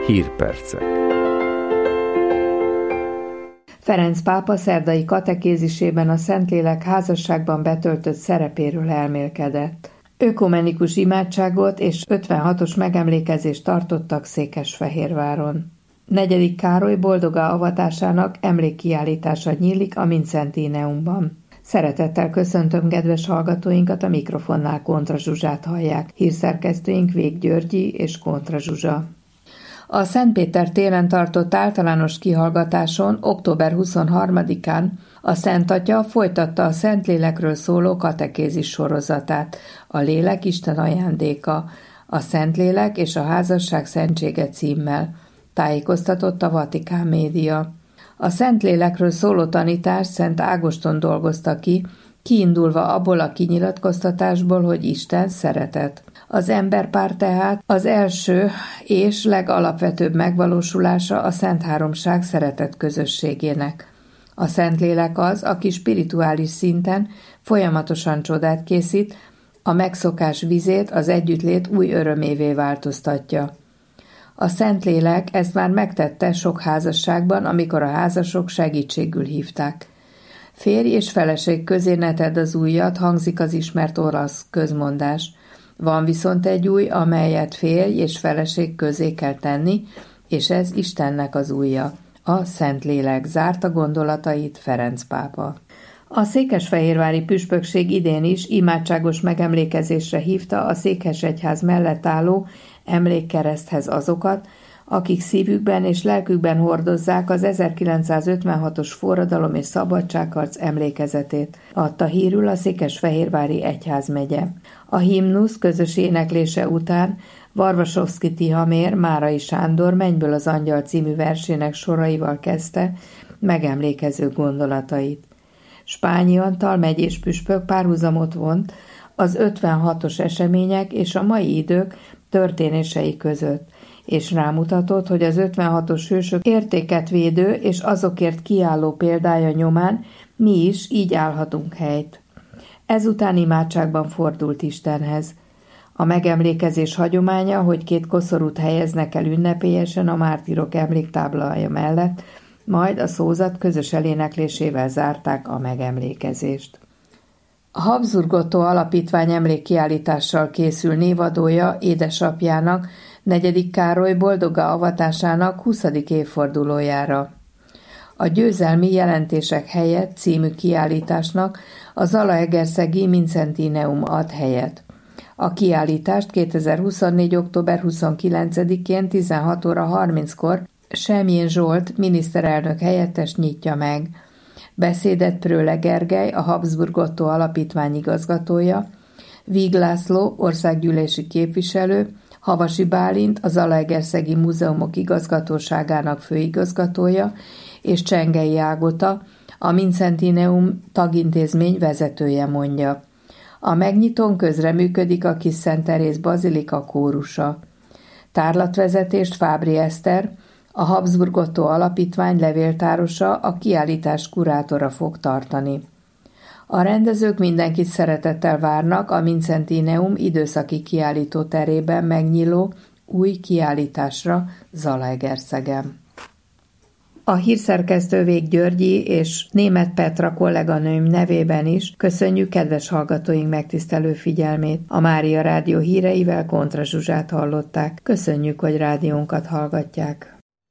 Hírpercek. Ferenc pápa szerdai katekézisében a Szentlélek házasságban betöltött szerepéről elmélkedett. Ökumenikus imádságot és 56-os megemlékezést tartottak Székesfehérváron. 4. Károly boldoga avatásának emlékkiállítása nyílik a Vincentineumban. Szeretettel köszöntöm kedves hallgatóinkat, a mikrofonnál Kontra Zsuzsát hallják. Hírszerkesztőink Vég Györgyi és Kontra Zsuzsa. A Szentpéter téren tartott általános kihallgatáson október 23-án a Szent Atya folytatta a Szentlélekről szóló katekézis sorozatát, a Lélek Isten ajándéka, a Szentlélek és a házasság szentsége címmel, tájékoztatott a Vatikán média. A Szentlélekről szóló tanítást Szent Ágoston dolgozta ki, kiindulva abból a kinyilatkoztatásból, hogy Isten szeretet. Az emberpár tehát az első és legalapvetőbb megvalósulása a Szent Háromság szeretet közösségének. A Szentlélek az, aki spirituális szinten folyamatosan csodát készít, a megszokás vizét az együttlét új örömévé változtatja. A Szentlélek ezt már megtette sok házasságban, amikor a házasok segítségül hívták. Férj és feleség közé ne tedd az ujjat, hangzik az ismert olasz közmondás. Van viszont egy ujj, amelyet férj és feleség közé kell tenni, és ez Istennek az ujja. A Szentlélek zárta gondolatait Ferenc pápa. A székesfehérvári püspökség idén is imádságos megemlékezésre hívta a székesegyház mellett álló emlékkereszthez azokat, akik szívükben és lelkükben hordozzák az 1956-os forradalom és szabadságharc emlékezetét, adta hírül a székesfehérvári egyházmegye. A himnusz közös éneklése után Varvasovszky Tihamér Márai Sándor Mennyből az angyal című versének soraival kezdte megemlékező gondolatait. Spányi Antal megyés püspök párhuzamot vont az 56-os események és a mai idők történései között, és rámutatott, hogy az 56-os hősök értéket védő és azokért kiálló példája nyomán mi is így állhatunk helyt. Ezután imádságban fordult Istenhez. A megemlékezés hagyománya, hogy 2 koszorút helyeznek el ünnepélyesen a mártírok emléktáblája mellett, majd a szózat közös eléneklésével zárták a megemlékezést. A Habsburg Otto Alapítvány emlékkiállítással készül névadója édesapjának, 4. Károly boldoga avatásának 20. évfordulójára. A győzelmi jelentések helyett című kiállításnak a zalaegerszegi Vincentineum ad helyet. A kiállítást 2024. október 29-én 16 óra 30-kor Semjén Zsolt miniszterelnök helyettes nyitja meg. Beszédet Pröle Gergely, a Habsburg Otto Alapítvány igazgatója, Víg László, országgyűlési képviselő, Havasi Bálint, a Zalaegerszegi Múzeumok igazgatóságának főigazgatója, és Csengei Ágota, a Vincentineum tagintézmény vezetője mondja. A megnyitón közreműködik a Kis Szent Teréz Bazilika kórusa. Tárlatvezetést Fábri Eszter, a Habsburg Otto Alapítvány levéltárosa, a kiállítás kurátora fog tartani. A rendezők mindenkit szeretettel várnak a Vincentineum időszaki kiállító terében megnyíló új kiállításra Zalaegerszegen. A hírszerkesztő Vég Györgyi és Németh Petra kolléganőm nevében is köszönjük kedves hallgatóink megtisztelő figyelmét. A Mária Rádió híreivel Kontra Zsuzsát hallották. Köszönjük, hogy rádiónkat hallgatják.